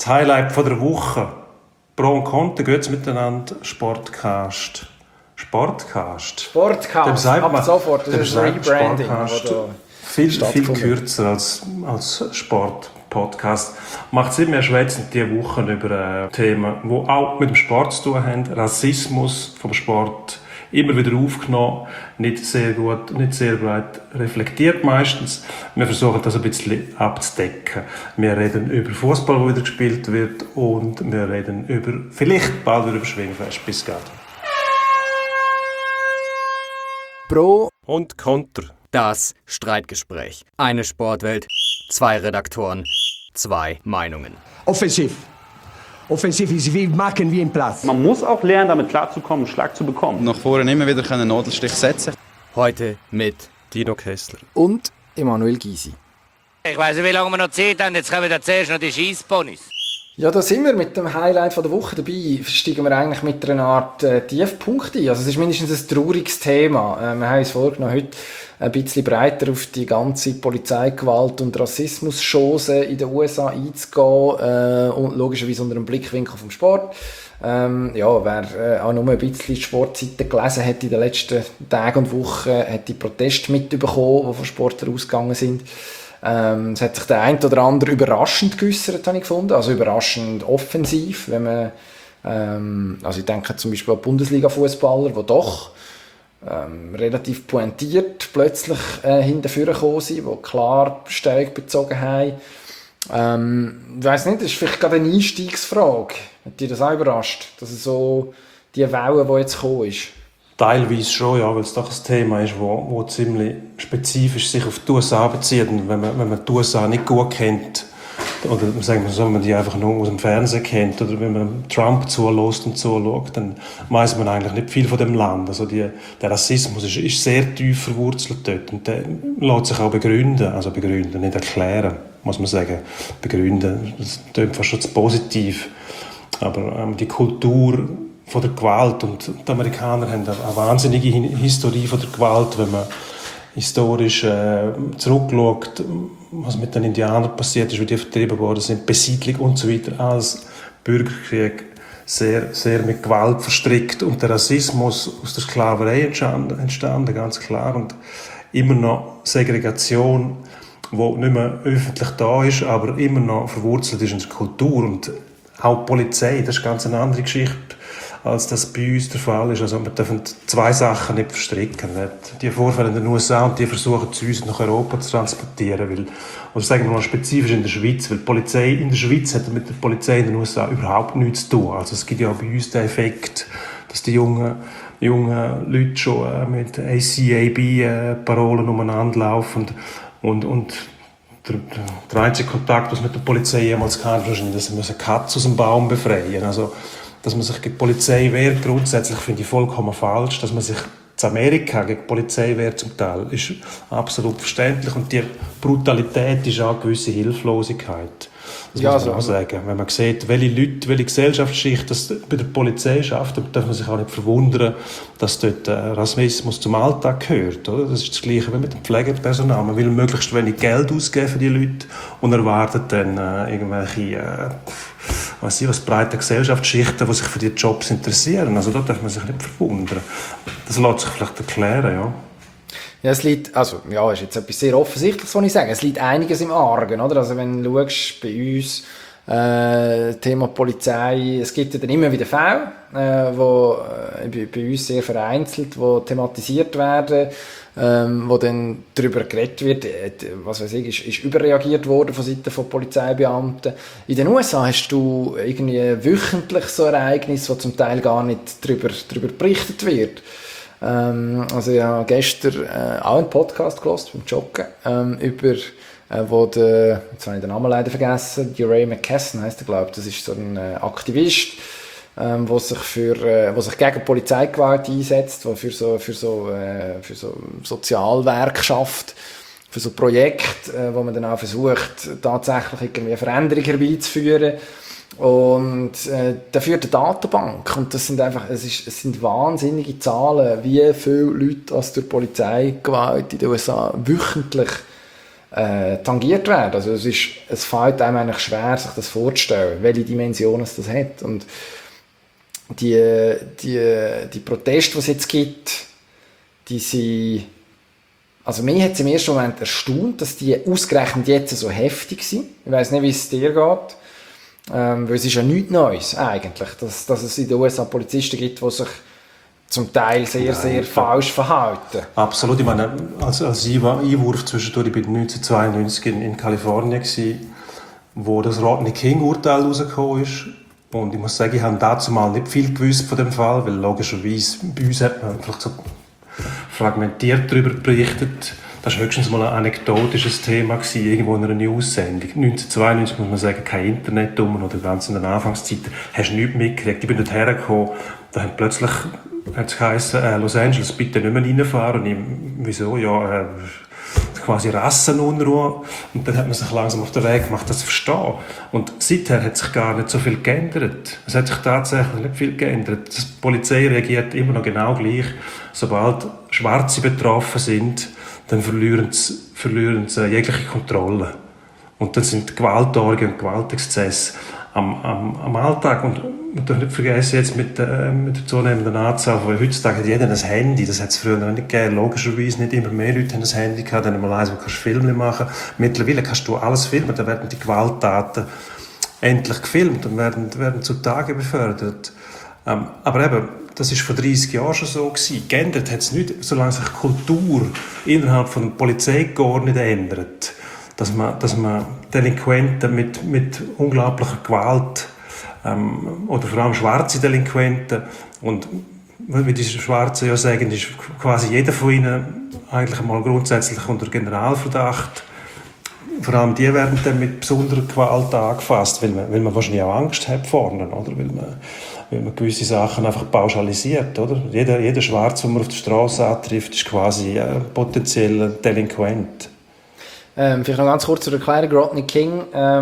Das Highlight von der Woche. Pro und Contra, geht's miteinander. Sportcast. Ab sofort, das ist ein Rebranding. Viel kürzer als Sportpodcast. Macht Sinn, wir schwätzen diese Woche über Themen, die auch mit dem Sport zu tun haben. Rassismus vom Sport. Immer wieder aufgenommen, nicht sehr gut, nicht sehr breit reflektiert meistens. Wir versuchen das ein bisschen abzudecken. Wir reden über Fußball, der wieder gespielt wird, und wir reden vielleicht bald über Schwingfest. Bis gleich. Pro und Contra. Das Streitgespräch. Eine Sportwelt, 2 Redaktoren, 2 Meinungen. Offensiv ist wie machen wie im Platz. Man muss auch lernen, damit klarzukommen, einen Schlag zu bekommen. Nach vorne immer wieder einen Nadelstich setzen. Heute mit Dino Kessler und Emanuel Gysi. Ich weiss nicht, wie lange wir noch Zeit haben. Jetzt kommen wir zuerst noch die Scheissponys. Ja, da sind wir mit dem Highlight von der Woche dabei. Steigen wir eigentlich mit einer Art Tiefpunkt ein. Also es ist mindestens ein trauriges Thema. Wir haben uns vorgenommen, heute ein bisschen breiter auf die ganze Polizeigewalt und Rassismus-Chose in den USA einzugehen, und logischerweise unter dem Blickwinkel vom Sport. Wer auch nur ein bisschen die Sportseiten gelesen hat in den letzten Tagen und Wochen, hat die Proteste mitbekommen, die von Sportlern ausgegangen sind. Es hat sich der ein oder andere überraschend geäussert, habe ich gefunden. Also überraschend offensiv, wenn man, ich denke zum Beispiel an Bundesliga-Fußballer, die doch relativ pointiert plötzlich hinterführen gekommen sind, die klar Stellung bezogen haben. Ich weiss nicht, das ist vielleicht gerade eine Einstiegsfrage. Hat dich das auch überrascht, dass es so die Welle, die jetzt gekommen ist? Teilweise schon, ja, weil es doch ein Thema ist, wo ziemlich spezifisch sich auf die USA bezieht. Und wenn man die USA nicht gut kennt, oder sagen wir so, wenn man die einfach nur aus dem Fernsehen kennt, oder wenn man Trump zulässt und zuschaut, dann weiss man eigentlich nicht viel von dem Land. Also der Rassismus ist sehr tief verwurzelt dort, und der lässt sich auch begründen, nicht erklären, muss man sagen. Begründen, das klingt fast schon zu positiv. Aber die Kultur von der Gewalt, und die Amerikaner haben eine wahnsinnige Historie von der Gewalt, wenn man historisch zurückschaut, was mit den Indianern passiert ist, wie die vertrieben worden sind, Besiedlung und so weiter, als Bürgerkrieg sehr, sehr mit Gewalt verstrickt, und der Rassismus aus der Sklaverei entstanden, ganz klar, und immer noch Segregation, die nicht mehr öffentlich da ist, aber immer noch verwurzelt ist in der Kultur. Und auch die Polizei, das ist ganz eine andere Geschichte, als das bei uns der Fall ist. Also wir dürfen 2 Sachen nicht verstricken. Die Vorfälle in den USA, und die versuchen zu uns nach Europa zu transportieren. Oder sagen wir mal spezifisch in der Schweiz, weil die Polizei in der Schweiz hat mit der Polizei in den USA überhaupt nichts zu tun. Also es gibt ja auch bei uns den Effekt, dass die jungen Leute schon mit ACAB-Parolen umeinander laufen. Und der einzige Kontakt, was mit der Polizei jemals kam, ist, dass sie eine Katze aus dem Baum befreien müssen. Also, dass man sich gegen die Polizei wehrt, grundsätzlich finde ich vollkommen falsch. Dass man sich in Amerika gegen die Polizei wehrt zum Teil, ist absolut verständlich. Und die Brutalität ist auch eine gewisse Hilflosigkeit. Das muss man auch sagen. Wenn man sieht, welche Leute, welche Gesellschaftsschicht das bei der Polizei schafft, dann darf man sich auch nicht verwundern, dass dort Rassismus zum Alltag gehört. Oder? Das ist das Gleiche wie mit dem Pflegepersonal. Man will möglichst wenig Geld ausgeben für die Leute und erwartet dann irgendwelche breite Gesellschaftsschichten, die sich für die Jobs interessieren. Also da darf man sich nicht verwundern. Das lässt sich vielleicht erklären, ja. Ja, es liegt, ist jetzt etwas sehr Offensichtliches, was ich sage. Es liegt einiges im Argen, oder? Also wenn du schaust, bei uns, Thema Polizei, es gibt ja dann immer wieder Fälle, wo bei uns sehr vereinzelt, wo thematisiert werden, wo dann darüber geredet wird, ist überreagiert worden von Seiten von Polizeibeamten. In den USA hast du irgendwie wöchentlich so Ereignisse, wo zum Teil gar nicht darüber berichtet wird. Ich habe gestern auch einen Podcast gehört beim Joggen, über wo jetzt habe ich den Namen leider vergessen, DeRay McKesson heisst er, glaube ich. Das ist so ein Aktivist, der sich gegen Polizeigewalt einsetzt, der für so Sozialwerk schafft, für so Projekte, wo man dann auch versucht, tatsächlich irgendwie eine Veränderung herbeizuführen. Und da führt eine Datenbank, und es sind wahnsinnige Zahlen, wie viele Leute aus der Polizeigewalt in den USA wöchentlich tangiert werden. Also es fällt einem eigentlich schwer, sich das vorzustellen, welche Dimensionen es das hat. Und die Proteste, die es jetzt gibt, die sind, also mich hat es im ersten Moment erstaunt, dass die ausgerechnet jetzt so heftig sind. Ich weiss nicht, wie es dir geht. Weil es ist ja nichts Neues eigentlich, dass es in den USA Polizisten gibt, die sich zum Teil sehr falsch verhalten. Absolut. Ich meine, als Einwurf zwischendurch, ich war 1992 in Kalifornien, wo das Rodney King-Urteil rausgekommen ist. Und ich muss sagen, ich habe dazu mal nicht viel gewusst von dem Fall, weil logischerweise bei uns hat man vielleicht so fragmentiert darüber berichtet. Das war höchstens mal ein anekdotisches Thema gewesen, irgendwo in einer News-Sendung. 1992 muss man sagen, kein Internet oder ganz in der Anfangszeit, hast du nichts mitgekriegt. Ich bin dort hergekommen, da hat plötzlich hat's geheißen, Los Angeles, bitte nicht mehr reinfahren. Und ich, wieso? Ja, quasi Rassenunruhe. Und dann hat man sich langsam auf den Weg gemacht, das zu verstehen. Und seither hat sich gar nicht so viel geändert. Es hat sich tatsächlich nicht viel geändert. Die Polizei reagiert immer noch genau gleich. Sobald Schwarze betroffen sind, dann verlieren sie jegliche Kontrolle. Und dann sind Gewaltorgien und Gewaltexzesse am Alltag. Und man darf nicht vergessen, jetzt mit der zunehmenden Anzahl, weil heutzutage hat jeder ein Handy, das hat es früher noch nicht gegeben, logischerweise nicht immer mehr Leute haben ein Handy gehabt, dann mal eins, wo kannst du Filme machen. Mittlerweile kannst du alles filmen, dann werden die Gewalttaten endlich gefilmt und werden zutage befördert. Aber eben, das war vor 30 Jahren schon so gewesen. Geändert hat es nicht, solange sich die Kultur innerhalb von der Polizei gar nicht ändert. Dass man Delinquenten mit unglaublicher Gewalt oder vor allem schwarze Delinquenten, und wie die Schwarzen ja sagen, ist quasi jeder von ihnen eigentlich mal grundsätzlich unter Generalverdacht. Vor allem die werden dann mit besonderer Gewalt angefasst, weil man wahrscheinlich auch Angst hat vorne, oder? Weil man gewisse Sachen einfach pauschalisiert, oder? Jeder Schwarze, den man auf der Straße antrifft, ist quasi ein potenzieller Delinquent. Vielleicht noch ganz kurz zur Erklärung. Rodney King,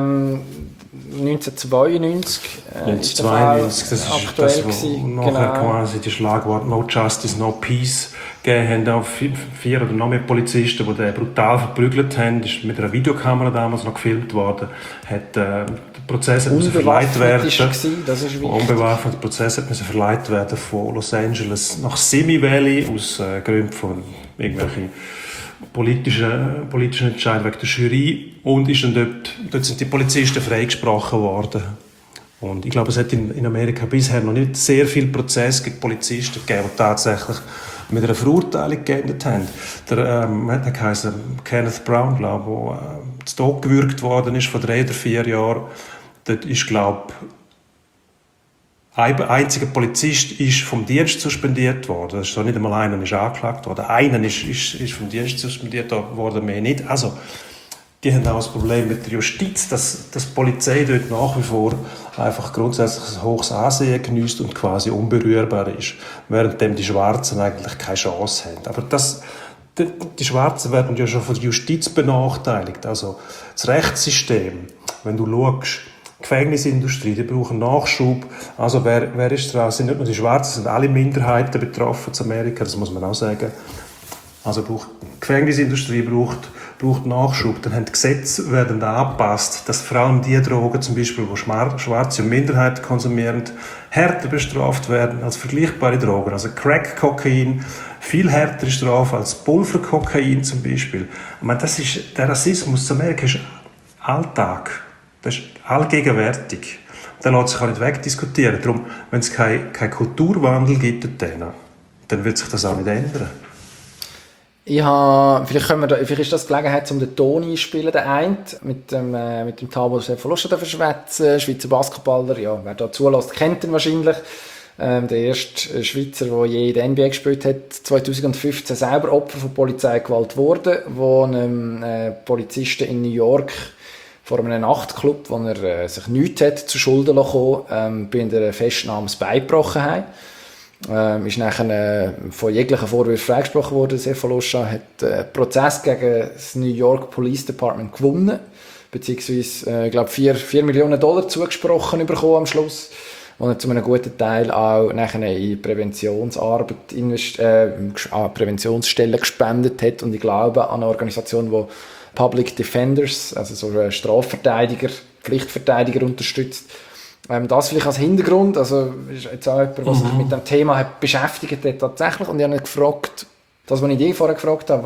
1992. 1992, das ist das, wo nachher quasi die Schlagwort «No Justice, No Peace» gegeben haben. Auch 4 oder noch mehr Polizisten, die den brutal verprügelt haben. Das ist mit einer Videokamera damals noch gefilmt worden. Der Prozess musste verleiht werden. Unbewaffnet. Der Prozess musste verleiht werden von Los Angeles nach Simi Valley aus Gründen von irgendwelchen politischen Entscheid wegen der Jury, und ist dann dort sind die Polizisten freigesprochen worden. Und ich glaube, es hat in Amerika bisher noch nicht sehr viele Prozesse gegen Polizisten gegeben, die tatsächlich mit einer Verurteilung geendet haben. Der heisst Kenneth Brown, glaube ich, der zu Tod gewürgt worden ist vor 3 oder 4 Jahren. Dort ist, glaube ich, ein einziger Polizist ist vom Dienst suspendiert worden. Das ist so, nicht einmal einer ist angeklagt worden. Einer ist vom Dienst suspendiert worden, mehr nicht. Also, die haben auch das Problem mit der Justiz, dass die Polizei dort nach wie vor einfach grundsätzlich ein hohes Ansehen genießt und quasi unberührbar ist, währenddem die Schwarzen eigentlich keine Chance haben. Aber die Schwarzen werden ja schon von der Justiz benachteiligt. Also das Rechtssystem, wenn du schaust, Gefängnisindustrie, die brauchen Nachschub. Also wer ist dran? Sind nicht nur die Schwarzen, sind alle Minderheiten betroffen in Amerika, das muss man auch sagen. Also die Gefängnisindustrie braucht Nachschub. Dann haben die Gesetze werden angepasst, dass vor allem die Drogen, zum Beispiel, die Schwarze und Minderheiten konsumieren, härter bestraft werden als vergleichbare Drogen. Also Crack-Kokain, viel härtere Strafe als Pulverkokain zum Beispiel. Ich meine, der Rassismus in Amerika ist Alltag. Das ist allgegenwärtig. Der lässt sich auch nicht wegdiskutieren. Darum, wenn es keinen Kulturwandel gibt, dann wird sich das auch nicht ändern. Vielleicht ist das die Gelegenheit, um den Ton einzuspielen, der eine, mit dem Tabo Sefolosha zu verschwätzen, Schweizer Basketballer, ja, wer da zulässt, kennt ihn wahrscheinlich. Der erste Schweizer, der je in der NBA gespielt hat, 2015 selber Opfer von Polizeigewalt wurde, wo einem Polizisten in New York vor einem Nachtclub, wo er sich nichts hat zu Schulden lassen, bei einer Festnahme das Bein gebrochen hat. Ist nachher von jeglichen Vorwürfen freigesprochen worden. Sefolosha hat einen Prozess gegen das New York Police Department gewonnen, beziehungsweise, ich glaube, $4 Millionen zugesprochen bekommen am Schluss, und er zu einem guten Teil auch nachher in Präventionsarbeit Präventionsstellen gespendet hat, und ich glaube an eine Organisation, die Public Defenders, also so Strafverteidiger, Pflichtverteidiger unterstützt. Das vielleicht als Hintergrund, also ist jetzt auch jemand, der sich mit dem Thema hat beschäftigt hat, tatsächlich. Und ich habe ihn gefragt, das, was ich dich vorher gefragt habe,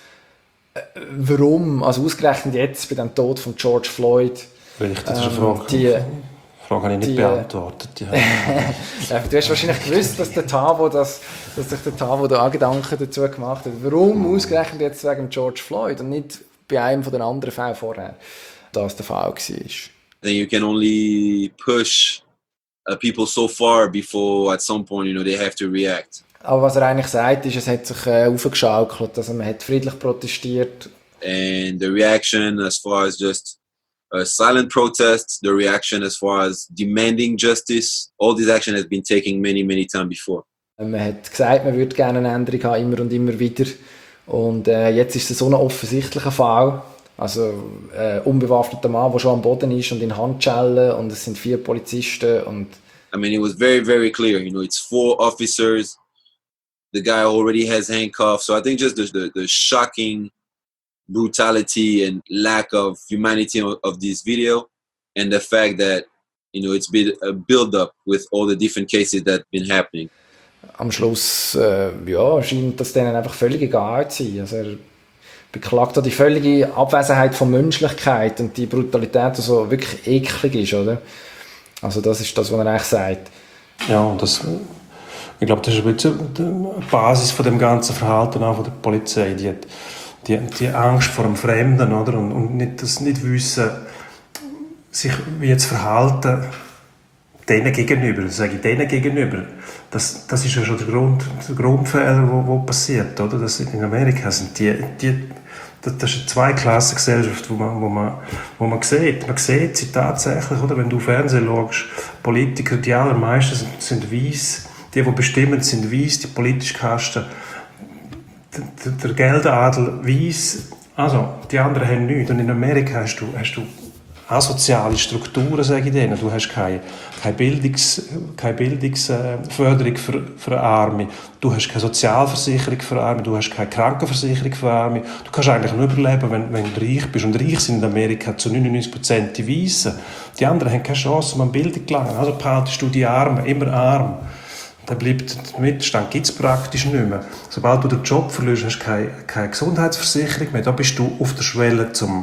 warum, also ausgerechnet jetzt bei dem Tod von George Floyd, Richtig, das ist eine Frage. Die Frage habe ich nicht beantwortet. Ja, du hast wahrscheinlich gewusst, dass sich der Tavo da auch Gedanken dazu gemacht hat. Warum ausgerechnet jetzt wegen George Floyd und nicht bei einem von den anderen Fällen vorher, das der Fall war? Then you can only push people so far before at some point, they have to react. Aber was er eigentlich sagt, ist, es hat sich aufgeschaukelt, also man hat friedlich protestiert. And the reaction as far as just silent protests, the reaction as far as demanding justice, all this action has been taken many, many times before. Man hat gesagt, man würde gerne eine Änderung haben, immer und immer wieder. Und jetzt ist es so ein offensichtlicher Fall. Also unbewaffneter Mann, der schon am Boden ist und in Handschellen und es sind 4 Polizisten. Und I mean, it was very, very clear. It's 4 officers. The guy already has handcuffs. So I think just the shocking brutality and lack of humanity of this video, and the fact that it's been a build-up with all the different cases that have been happening. Am Schluss scheint das denen einfach völlig egal zu sein. Also er beklagt auch die völlige Abwesenheit von Menschlichkeit und die Brutalität, die so wirklich eklig ist, oder? Also das ist das, was er eigentlich sagt. Ja, ich glaube, das ist ein bisschen die Basis von dem ganzen Verhalten auch von der Polizei. Die Angst vor dem Fremden, oder? Und das nicht wissen, sich wie zu verhalten, denen gegenüber, sage ich denen gegenüber. Das ist ja schon der Grundfehler, der passiert, oder? Das in Amerika sind das ist eine Zweiklassengesellschaft, wo man sieht. Man sieht sie tatsächlich, oder? Wenn du Fernsehen schaust, Politiker, die allermeisten sind weiss, die bestimmen, sind weiss, die politischen Kasten, der Geldadel weiss, also die anderen haben nichts. Und in Amerika hast du asoziale Strukturen, sage ich denen. Du hast keine Bildungsförderung für Arme. Du hast keine Sozialversicherung für Arme. Du hast keine Krankenversicherung für Arme. Du kannst eigentlich nur überleben, wenn du reich bist. Und reich sind in Amerika zu 99% die Weißen. Die anderen haben keine Chance, um an Bildung zu gelangen. Also behaltest du die Armen immer arm. Dann bleibt der Mittelstand, gibt es praktisch nicht mehr. Sobald du den Job verlierst, hast du keine Gesundheitsversicherung mehr. Da bist du auf der Schwelle zur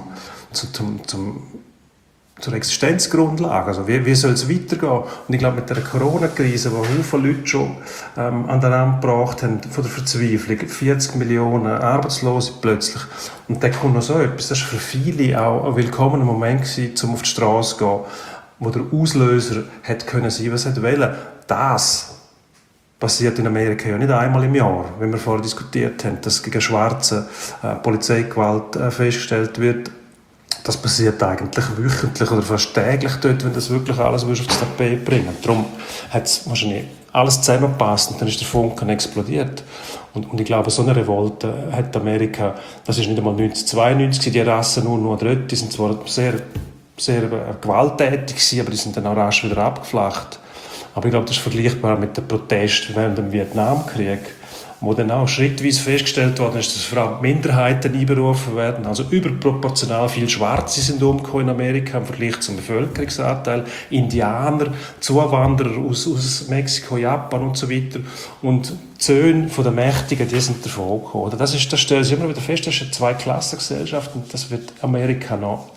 Existenzgrundlage. Also wie soll es weitergehen? Und ich glaube, mit der Corona-Krise, wo viele Leute schon an den Rand gebracht haben, von der Verzweiflung, 40 Millionen Arbeitslose plötzlich. Und dann kommt noch so etwas. Das war für viele auch ein willkommener Moment gewesen, um auf die Straße zu gehen, wo der Auslöser hätte können sein, was er wollte. Das passiert in Amerika ja nicht einmal im Jahr, wie wir vorher diskutiert haben, dass gegen Schwarze Polizeigewalt festgestellt wird. Das passiert eigentlich wöchentlich oder fast täglich dort, wenn das wirklich alles auf das Tapet bringen. Darum hat es wahrscheinlich alles zusammengepasst und dann ist der Funken explodiert. Und ich glaube, so eine Revolte hat Amerika, das ist nicht einmal 1992, die Rassen nur dort, die sind zwar sehr, sehr gewalttätig gewesen, aber die sind dann auch rasch wieder abgeflacht. Aber ich glaube, das ist vergleichbar mit den Protesten während dem Vietnamkrieg, wo dann auch schrittweise festgestellt worden ist, dass vor allem Minderheiten einberufen werden. Also überproportional viele Schwarze sind umgekommen in Amerika im Vergleich zum Bevölkerungsanteil. Indianer, Zuwanderer aus Mexiko, Japan und so weiter. Und die Söhne der Mächtigen, die sind davon gekommen. Das stellen sie immer wieder fest, das ist eine Zweiklassengesellschaft und das wird Amerika noch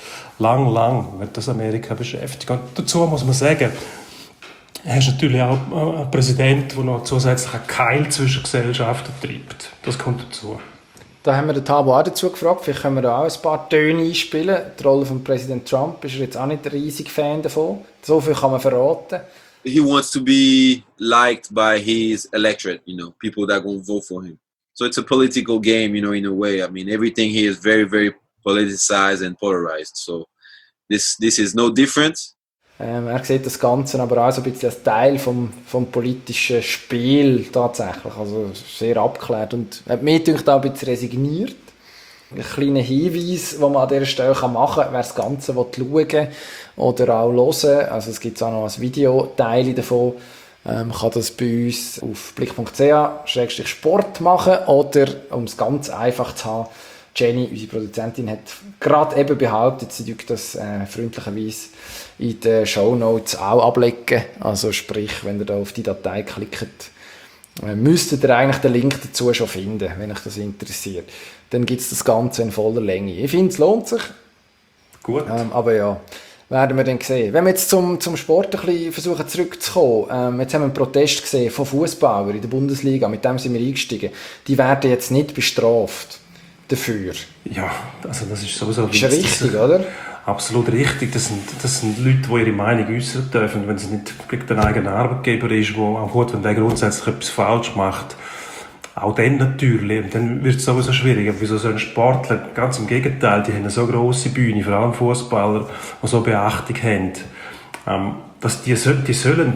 lang wird das Amerika beschäftigen. Und dazu muss man sagen, er ist natürlich auch ein Präsident, der noch zusätzlich einen Keil zwischen Gesellschaften treibt. Das kommt dazu. Da haben wir den Tabo auch dazu gefragt. Vielleicht können wir da auch ein paar Töne einspielen. Die Rolle von Präsident Trump ist er jetzt auch nicht ein riesiger Fan davon. So viel kann man verraten. He wants to be liked by his electorate, people that will vote for him. So it's a political game, in a way. I mean, everything here is very, very politicized and polarized. So this is no different. Er sieht das Ganze aber auch so ein bisschen als Teil vom politischen Spiel tatsächlich. Also sehr abgeklärt und hat mich auch ein bisschen resigniert. Ein kleiner Hinweis, den man an dieser Stelle machen kann, wer das Ganze schauen oder auch hören. Also es gibt auch noch ein Videoteil davon. Man kann das bei uns auf blick.ch/sport machen oder, um es ganz einfach zu haben, Jenny, unsere Produzentin, hat gerade eben behauptet, sie würde das freundlicherweise in den Shownotes auch ablegen. Also sprich, wenn ihr da auf die Datei klickt, müsstet ihr eigentlich den Link dazu schon finden, wenn euch das interessiert. Dann gibt es das Ganze in voller Länge. Ich finde, es lohnt sich. Gut. Aber ja, werden wir dann sehen. Wenn wir jetzt zum Sport ein bisschen versuchen zurückzukommen, jetzt haben wir einen Protest gesehen von Fußballern in der Bundesliga, mit dem sind wir eingestiegen. Die werden jetzt nicht bestraft dafür. Ja, also das ist sowieso... Ist ja richtig, oder? Absolut richtig. Das sind Leute, die ihre Meinung äußern dürfen, wenn es nicht gegen den eigenen Arbeitgeber ist, wo auch gut, wenn der grundsätzlich etwas falsch macht. Auch dann natürlich. Und dann wird es sowieso schwierig. Aber wieso so ein Sportler? Ganz im Gegenteil, die haben eine so grosse Bühne, vor allem Fußballer, die so Beachtung haben. Dass die sollen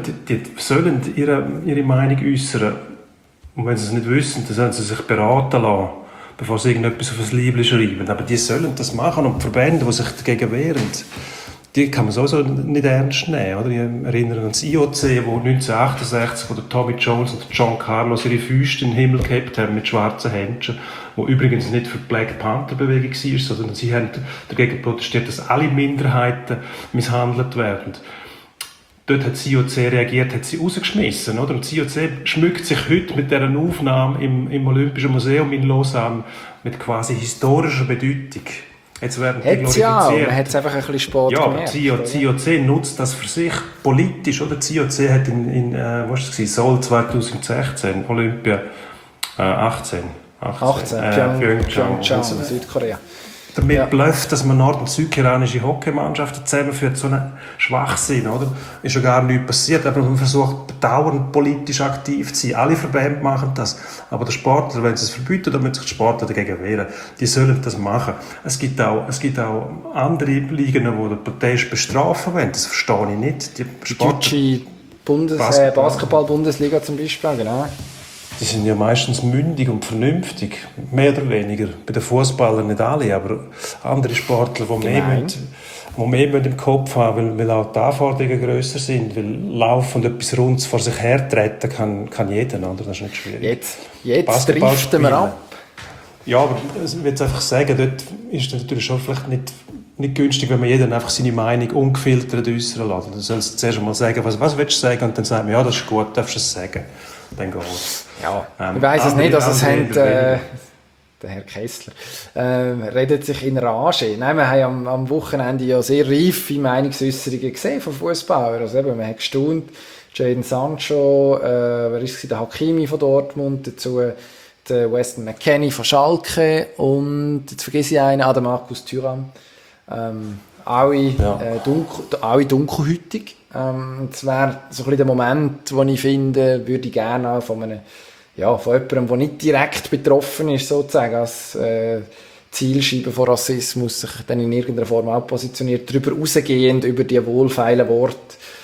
ihre Meinung äußern. Und wenn sie es nicht wissen, dann sollen sie sich beraten lassen, bevor sie irgendetwas auf ein Liebling schreiben. Aber die sollen das machen. Und die Verbände, die sich dagegen wehren, die kann man sowieso nicht ernst nehmen. Oder? Ich erinnere an das IOC, wo 1968 wo der Tommy Jones und der John Carlos ihre Füße in den Himmel gehabt haben mit schwarzen Händchen, wo übrigens nicht für die Black Panther Bewegung war, sondern sie haben dagegen protestiert, dass alle Minderheiten misshandelt werden. Dort hat das IOC reagiert, hat sie rausgeschmissen. Oder? Und das IOC schmückt sich heute mit dieser Aufnahme im Olympischen Museum in Lausanne mit quasi historischer Bedeutung. Jetzt werden die glorifiziert. Ja, man hat es einfach ein bisschen spät gemerkt. Ja, das IOC nutzt das für sich politisch. Oder? Das IOC hat in Seoul 2016, Olympia 18, Pyeongchang, Südkorea. Damit blufft, dass man nord- und südkoreanische Hockeymannschaften zusammenführt, so einen Schwachsinn, oder? Ist ja gar nichts passiert, aber man versucht dauernd politisch aktiv zu sein. Alle Verbände machen das, aber der Sportler, wenn sie es verbieten, dann müssen sich die Sportler dagegen wehren. Die sollen das machen. Es gibt auch andere Ligen, die den Protest bestrafen wollen. Das verstehe ich nicht. Die deutsche Basketball-Bundesliga zum Beispiel, genau. Die sind ja meistens mündig und vernünftig, mehr oder weniger. Bei den Fußballern nicht alle, aber andere Sportler, die mehr im Kopf haben, weil auch die Anforderungen grösser sind, weil Laufen und etwas Rundes vor sich hertreten kann jeder, oder? Das ist nicht schwierig. Jetzt driften wir ab. Ja, aber ich will jetzt einfach sagen, dort ist es natürlich schon vielleicht nicht günstig, wenn man jeden einfach seine Meinung ungefiltert äußern lässt. Du sollst zuerst einmal sagen, was willst du sagen, und dann sagt man, ja, das ist gut, darfst du es sagen. Dann geht es. Ja, ich weiss es nicht, also es hat der Herr Kessler redet sich in Rage. Nein, wir haben am Wochenende ja sehr reife Meinungsäußerungen gesehen von Fußballern. Also eben, man hat gestaunt, Jadon Sancho, wer ist es, der Hakimi von Dortmund, dazu der Weston McKennie von Schalke und jetzt vergesse ich einen, der Markus Thuram. Alle dunkelhütig. Das wäre so ein bisschen der Moment, wo ich finde, würde ich gerne auch von jemandem, der nicht direkt betroffen ist, sozusagen, als Zielscheibe von Rassismus, sich dann in irgendeiner Form auch positioniert, darüber rausgehend, über die wohlfeilen Worte,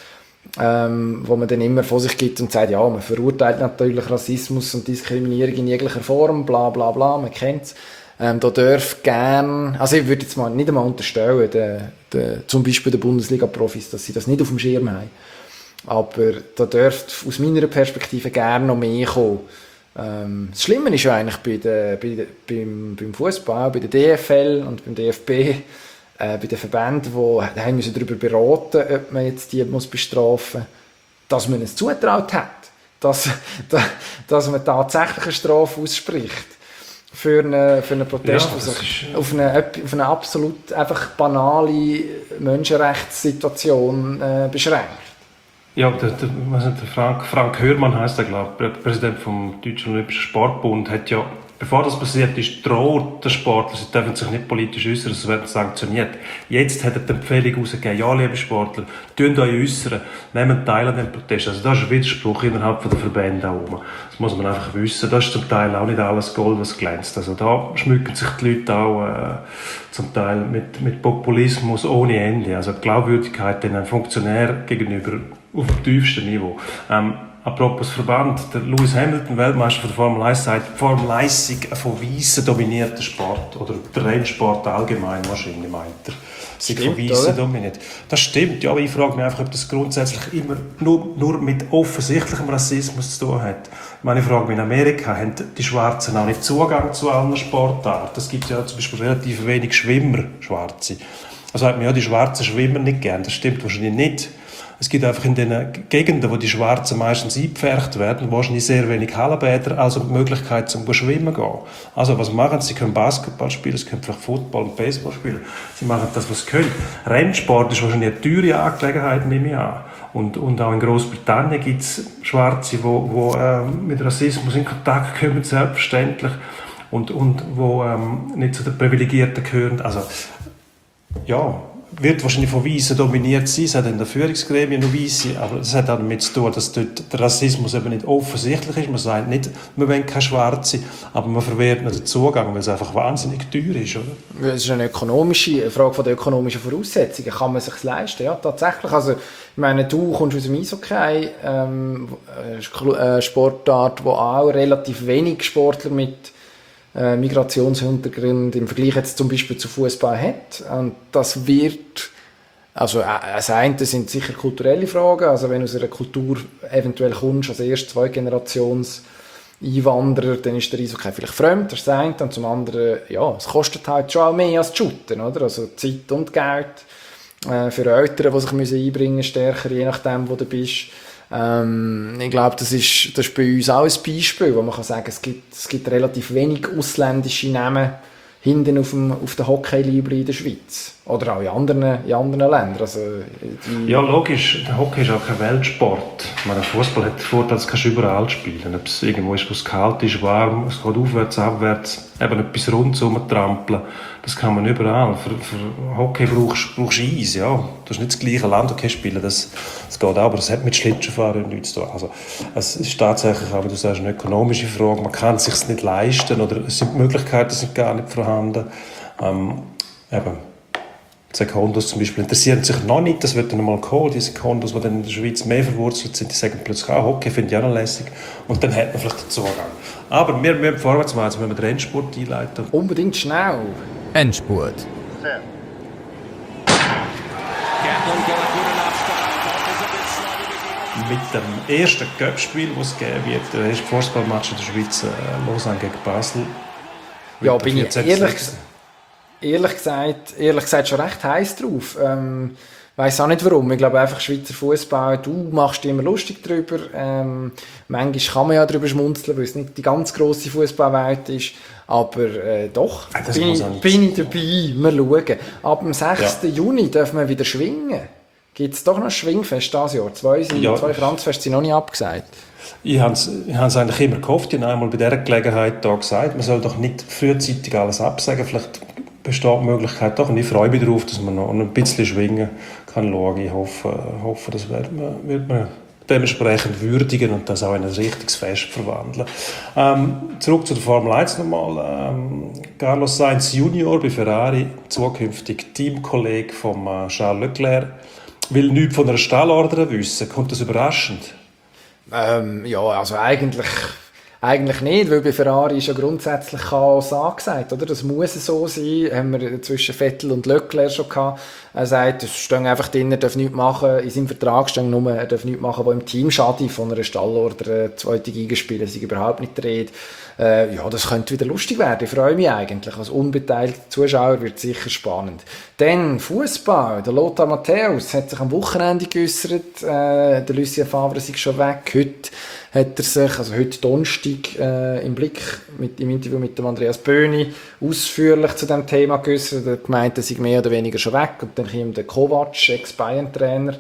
wo man dann immer vor sich gibt und sagt, ja, man verurteilt natürlich Rassismus und Diskriminierung in jeglicher Form, bla bla bla, man kennt es. Da darf gern, also ich würde jetzt mal nicht einmal unterstellen, zum Beispiel der Bundesliga-Profis, dass sie das nicht auf dem Schirm haben. Aber da dürfte aus meiner Perspektive gerne noch mehr kommen. Das Schlimme ist ja eigentlich beim Fußball, bei der DFL und beim DFB, bei den Verbänden, die haben müssen darüber beraten, ob man jetzt die muss bestrafen muss, dass man es zutraut hat, dass man tatsächlich eine Strafe ausspricht. Für einen Protest, der sich auf eine absolut einfach banale Menschenrechtssituation beschränkt. Ja, der Frank Hörmann heisst er, glaube ich, der Präsident vom Deutschen Olympischen Sportbund, hat ja, bevor das passiert ist, droht der Sportler, sie dürfen sich nicht politisch äußern, es werden sanktioniert. Jetzt hat er die Empfehlung herausgegeben, ja, liebe Sportler, tun euch äußern, nehmt teil an dem Protest. Also das ist ein Widerspruch innerhalb der Verbände auch. Das muss man einfach wissen. Das ist zum Teil auch nicht alles Gold, was glänzt. Also da schmücken sich die Leute auch zum Teil mit Populismus ohne Ende. Also die Glaubwürdigkeit den Funktionären gegenüber auf dem tiefsten Niveau. Apropos Verband, der Lewis Hamilton, Weltmeister von der Formel 1, sagt, die Formel 1 sei ein von Weissen dominierter Sport, oder der Rennsport allgemein wahrscheinlich, meint er. sind von Weissen dominiert. Das stimmt, ja, aber ich frage mich einfach, ob das grundsätzlich immer nur mit offensichtlichem Rassismus zu tun hat. Ich meine, ich frage mich, in Amerika haben die Schwarzen auch nicht Zugang zu allen Sportarten. Es gibt ja zum Beispiel relativ wenig Schwimmer, Schwarze. Also hat man ja die schwarzen Schwimmer nicht gern. Das stimmt wahrscheinlich nicht. Es gibt einfach in den Gegenden, wo die Schwarzen meistens eingepfercht werden, wahrscheinlich sehr wenig Hallenbäder, also die Möglichkeit zum Schwimmen gehen. Also was machen sie? Sie können Basketball spielen, sie können vielleicht Football und Baseball spielen. Sie machen das, was sie können. Rennsport ist wahrscheinlich eine teure Angelegenheit, nehme ich an. Und auch in Großbritannien gibt es Schwarze, die mit Rassismus in Kontakt kommen, selbstverständlich. Und wo nicht zu den Privilegierten gehören. Also, ja, wird wahrscheinlich von Weissen dominiert sein. Es hat in der Führungsgremien noch Weisse, aber das hat auch damit zu tun, dass dort der Rassismus eben nicht offensichtlich ist. Man sagt nicht, man will keine Schwarze, aber man verwehrt nicht den Zugang, weil es einfach wahnsinnig teuer ist, oder? Es ist eine Frage von der ökonomischen Voraussetzungen. Kann man es sich leisten? Ja, tatsächlich. Also, ich meine, du kommst aus dem Eishockey, Sportart, wo auch relativ wenig Sportler mit Migrationshintergrund im Vergleich jetzt zum Beispiel zu Fußball hat. Und das wird, also das eine sind sicher kulturelle Fragen, also wenn du aus einer Kultur eventuell kommst, als erst Zweitgenerations Einwanderer, dann ist der Eishockey vielleicht fremd, das ist das eine. Und zum anderen, ja, es kostet halt schon auch mehr als Shooten, oder? Also Zeit und Geld für Eltern, die sich einbringen müssen, stärker, je nachdem, wo du bist. Ich glaube, das ist bei uns auch ein Beispiel, wo man kann sagen, es gibt relativ wenig ausländische Namen hinten auf der Hockey-Libre in der Schweiz. Oder auch in anderen Ländern. Also ja, logisch. Der Hockey ist auch kein Weltsport. Ich meine, Fußball hat den Vorteil, dass du überall spielen kannst. Ob es irgendwo ist, wo es kalt ist, warm, es geht aufwärts, abwärts, eben etwas rund rumtrampeln. Das kann man überall. Für Hockey brauchst du Eis, ja. Du hast nicht das gleiche Land, okay, spielen, das geht auch, aber das hat mit Schlittschuhfahren nichts zu tun. Also, es ist tatsächlich, aber du sagst, eine ökonomische Frage. Man kann es sich nicht leisten oder die Möglichkeiten sind gar nicht vorhanden. Eben. Die Secondos zum Beispiel interessieren sich noch nicht, das wird dann mal kommen, die Secondos, die dann in der Schweiz mehr verwurzelt sind, die sagen plötzlich, Hockey finde ich auch noch lässig und dann hat man vielleicht den Zugang. Aber wir müssen vorwärts machen, jetzt müssen wir den Rennsport einleiten. Unbedingt schnell. Endspurt. Mit dem ersten Cup-Spiel, das es geben wird, der erste Fußballmatch in der Schweiz, Lausanne gegen Basel. Ja, bin ich ehrlich gesagt schon recht heiß drauf. Weiss auch nicht warum. Ich glaube einfach, Schweizer Fußball, du machst dich immer lustig drüber. Manchmal kann man ja drüber schmunzeln, weil es nicht die ganz grosse Fußballwelt ist. Aber doch, bin ich dabei. Wir schauen. Ab dem 6. Juni dürfen wir wieder schwingen. Gibt es doch noch ein Schwingfest dieses Jahr? Zwei Kranzfeste sind noch nicht abgesagt. Ich habe es eigentlich immer gehofft. Ich habe einmal bei dieser Gelegenheit da gesagt, man soll doch nicht frühzeitig alles absagen. Vielleicht besteht die Möglichkeit doch. Und ich freue mich darauf, dass man noch ein bisschen schwingen kann schauen. Ich hoffe, das wird man dementsprechend würdigen und das auch in ein richtiges Fest verwandeln. Zurück zu der Formel 1 nochmal. Carlos Sainz Junior bei Ferrari, zukünftig Teamkollege von Charles Leclerc, will nichts von einer Stallorder wissen. Kommt das überraschend? Ja, also eigentlich nicht, weil bei Ferrari ist ja grundsätzlich Chaos angesagt, oder? Das muss so sein, haben wir zwischen Vettel und Leclerc schon gehabt. Er sagt, es steht einfach drin, er darf nichts machen, in seinem Vertrag steht nur, er darf nichts machen, wo im Team schadet, von einer Stallorder, zweite Gigaspiele, sind überhaupt nicht die Rede. Ja, das könnte wieder lustig werden, ich freue mich eigentlich. Als unbeteiligter Zuschauer wird es sicher spannend. Dann Fußball, der Lothar Matthäus hat sich am Wochenende geäussert, der Lucien Favre ist schon weg, heute hat er sich, also heute Donnerstag, im Blick, im Interview mit dem Andreas Böhni, ausführlich zu diesem Thema geäussert. Er hat gemeint, er sei mehr oder weniger schon weg. Und dann kam der Kovac, Ex-Bayern-Trainer,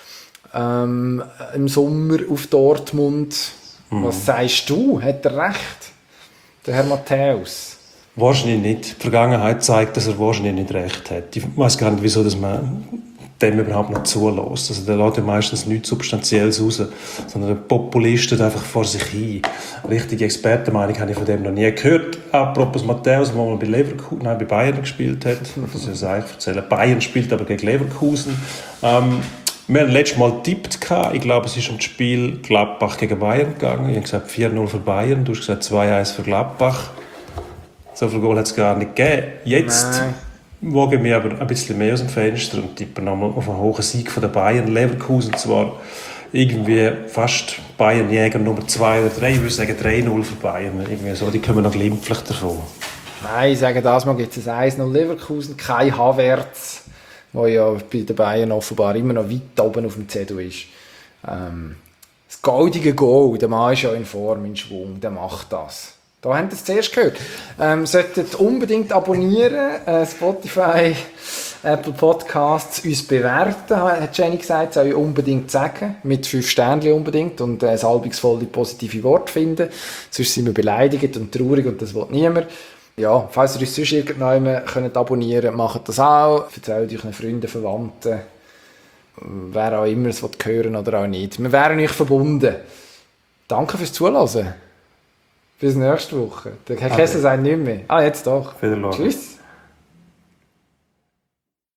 im Sommer auf Dortmund. Was sagst du? Hat er recht, der Herr Matthäus? Wahrscheinlich nicht. Die Vergangenheit zeigt, dass er wahrscheinlich nicht recht hat. Ich weiß gar nicht, wieso dass man dem überhaupt nicht zulässt. Also der lässt ja meistens nichts Substanzielles raus, sondern der Populist einfach vor sich hin. Richtige Expertenmeinung habe ich von dem noch nie gehört. Apropos Matthäus, der mal bei Bayern gespielt hat, das ist ja erzählen. Bayern spielt aber gegen Leverkusen. Wir haben letztes Mal getippt. Ich glaube, es ist um das Spiel Gladbach gegen Bayern gegangen. Ich habe gesagt 4-0 für Bayern, du hast gesagt 2-1 für Gladbach. So viel Goal hat es gar nicht gegeben. wage mich aber ein bisschen mehr aus dem Fenster und tippe nochmal auf einen hohen Sieg von der Bayern. Leverkusen zwar irgendwie fast Bayern-Jäger Nummer 2 oder 3, ich würde sagen 3-0 für Bayern. Irgendwie so, die kommen noch glimpflich davon. Nein, ich sage das mal, gibt es ein 1-0 Leverkusen, kein Havertz, der ja bei den Bayern offenbar immer noch weit oben auf dem Zettel ist. Das goldige Goal, der Mann ist ja in Form, in Schwung, der macht das. Da habt ihr es zuerst gehört. Solltet unbedingt abonnieren, Spotify, Apple Podcasts, uns bewerten, hat Jenny gesagt, soll ich unbedingt sagen, mit 5 Sternchen unbedingt und salbungsvolle positive Worte finden, sonst sind wir beleidigt und traurig und das will niemand. Ja, falls ihr uns sonst irgendjemanden könnt abonnieren, macht das auch, erzählt euch Freunden, Verwandten, wer auch immer es hören oder auch nicht. Wir wären euch verbunden. Danke fürs Zuhören. Bis nächste Woche. Der Herr Kessler sagt nicht mehr. Jetzt doch. Wiedersehen. Tschüss.